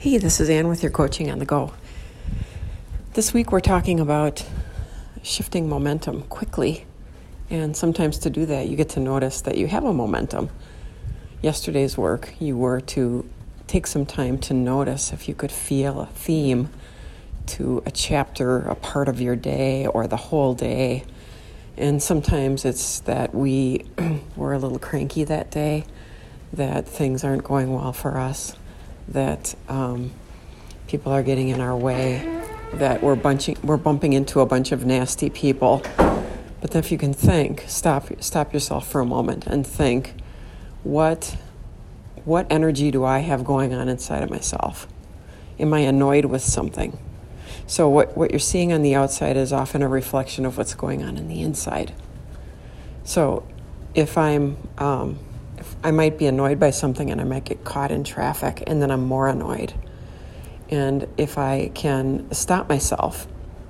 Hey, this is Ann with your Coaching on the Go. This week we're talking about shifting momentum quickly. And sometimes to do that, you get to notice that you have a momentum. Yesterday's work, you were to take some time to notice if you could feel a theme to a chapter, a part of your day, or the whole day. And sometimes it's that we were a little cranky that day, that things aren't going well for us, that people are getting in our way, that we're bumping into a bunch of nasty people. But then if you can think, stop yourself for a moment and think, what energy do I have going on inside of myself? Am I annoyed with something? So what you're seeing on the outside is often a reflection of what's going on in the inside. So if I might be annoyed by something and I might get caught in traffic and then I'm more annoyed. And if I can stop myself,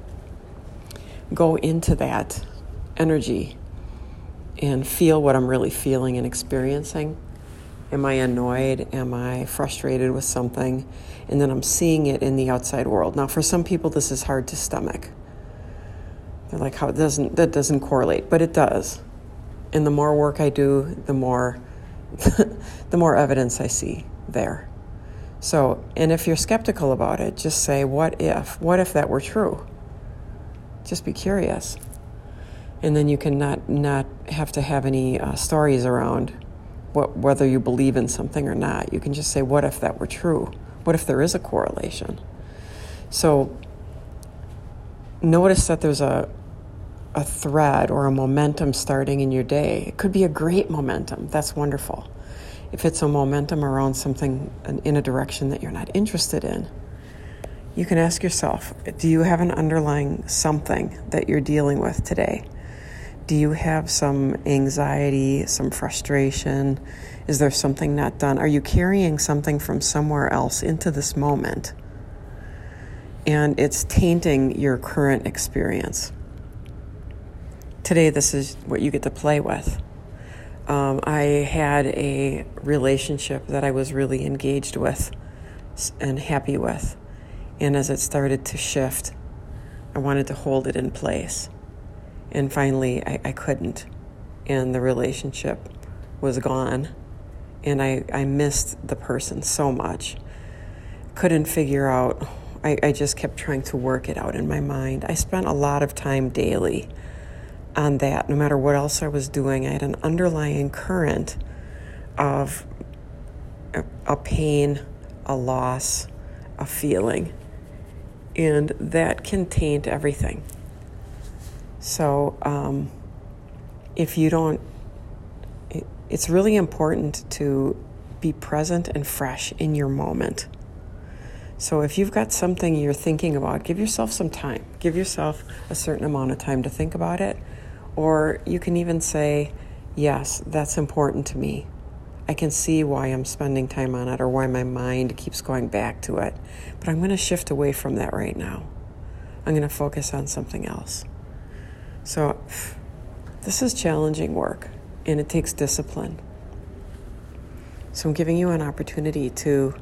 go into that energy and feel what I'm really feeling and experiencing. Am I annoyed? Am I frustrated with something? And then I'm seeing it in the outside world. Now, for some people, this is hard to stomach. They're like, that doesn't correlate, but it does. And the more work I do, the more evidence I see there. So, and if you're skeptical about it, just say, what if that were true? Just be curious. And then you can not have to have any stories around whether you believe in something or not. You can just say, what if that were true? What if there is a correlation? So notice that there's a thread or a momentum starting in your day. It could be a great momentum. That's wonderful. If it's a momentum around something in a direction that you're not interested in, you can ask yourself, do you have an underlying something that you're dealing with today? Do you have some anxiety, some frustration? Is there something not done? Are you carrying something from somewhere else into this moment? And it's tainting your current experience. Today, this is what you get to play with. I had a relationship that I was really engaged with and happy with. And as it started to shift, I wanted to hold it in place. And finally, I couldn't. And the relationship was gone. And I missed the person so much. Couldn't figure out. I just kept trying to work it out in my mind. I spent a lot of time daily on that. No matter what else I was doing, I had an underlying current of a pain, a loss, a feeling. And that can taint everything. So if you don't, it's really important to be present and fresh in your moment. So if you've got something you're thinking about, give yourself some time. Give yourself a certain amount of time to think about it. Or you can even say, yes, that's important to me. I can see why I'm spending time on it or why my mind keeps going back to it. But I'm going to shift away from that right now. I'm going to focus on something else. So this is challenging work, and it takes discipline. So I'm giving you an opportunity to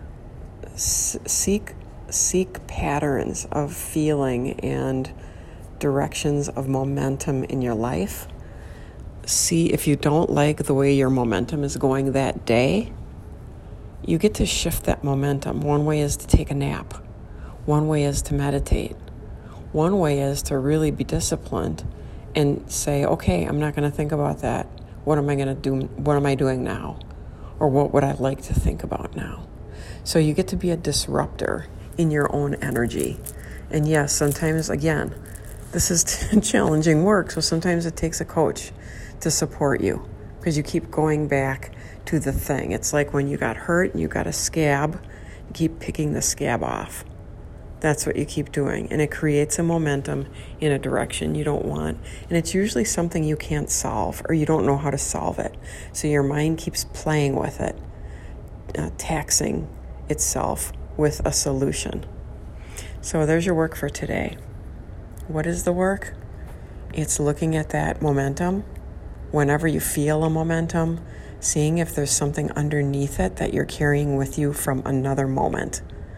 seek patterns of feeling and directions of momentum in your life. See if you don't like the way your momentum is going that day, you get to shift that momentum. One way is to take a nap. One way is to meditate. One way is to really be disciplined and say, okay, I'm not going to think about that. What am I going to do? What am I doing now? Or what would I like to think about now? So you get to be a disruptor in your own energy. And yes, sometimes, again, this is challenging work. So sometimes it takes a coach to support you because you keep going back to the thing. It's like when you got hurt and you got a scab, you keep picking the scab off. That's what you keep doing. And it creates a momentum in a direction you don't want. And it's usually something you can't solve or you don't know how to solve it. So your mind keeps playing with it, taxing itself with a solution. So there's your work for today. What is the work? It's looking at that momentum. Whenever you feel a momentum, seeing if there's something underneath it that you're carrying with you from another moment.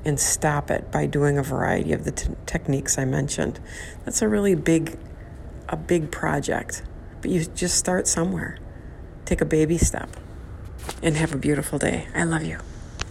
and stop it by doing a variety of the techniques I mentioned. That's a really big project, but you just start somewhere. Take a baby step and have a beautiful day. I love you.